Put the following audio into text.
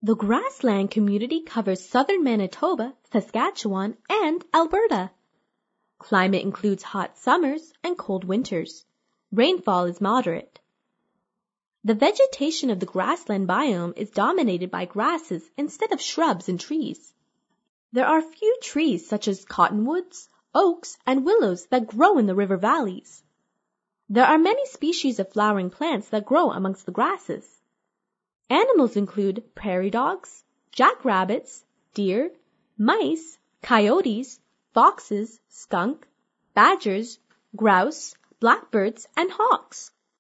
The grassland community covers southern Manitoba, Saskatchewan, and Alberta. Climate includes hot summers and cold winters. Rainfall is moderate. The vegetation of the grassland biome is dominated by grasses instead of shrubs and trees. There are few trees such as cottonwoods, oaks, and willows that grow in the river valleys. There are many species of flowering plants that grow amongst the grasses. Animals include prairie dogs, jackrabbits, deer, mice, coyotes, foxes, skunk, badgers, grouse, blackbirds, and hawks.